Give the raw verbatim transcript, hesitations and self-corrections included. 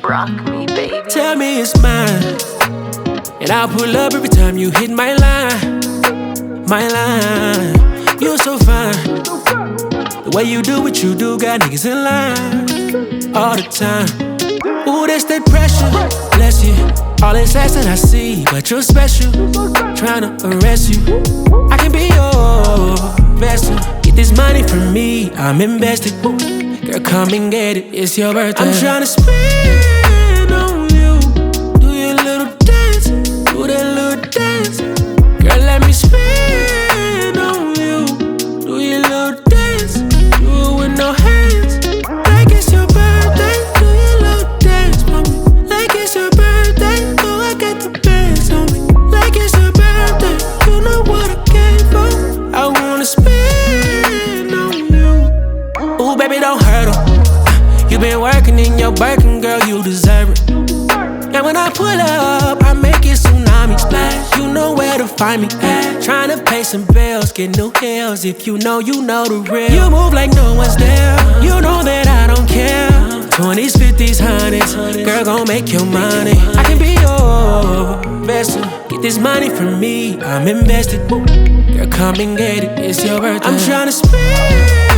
Rock me, baby. Tell me it's mine, and I'll pull up every time you hit my line. My line, you're so fine. The way you do what you do got niggas in line all the time. Ooh, that's that pressure, bless you. All this ass that I see, but you're special. Tryna arrest you, I can be your vessel. Get this money from me, I'm invested. Girl, come and get it, it's your birthday. I'm tryna spend on you. Do your little dance, do that little dance. Girl, let me spend on you. Do your little dance, do it with no hands. Like it's your birthday, do your little dance, mommy. Like it's your birthday, oh I got the bands on me. Like it's your birthday, you know what I came for. I wanna spend on you. Ooh, baby, don't hurt 'em. You been working in your Birkin, girl, you deserve it. And when I pull up, I make it tsunami splash. You know where to find me at. Tryna pay some bills, get new heels. If you know, you know the real. You move like no one's there. You know that I don't care. Twenties, fifties, hundreds. Girl, gon' make your money. I can be your vessel. Get this money from me, I'm invested. Girl, come and get it, it's your birthday. I'm tryna spend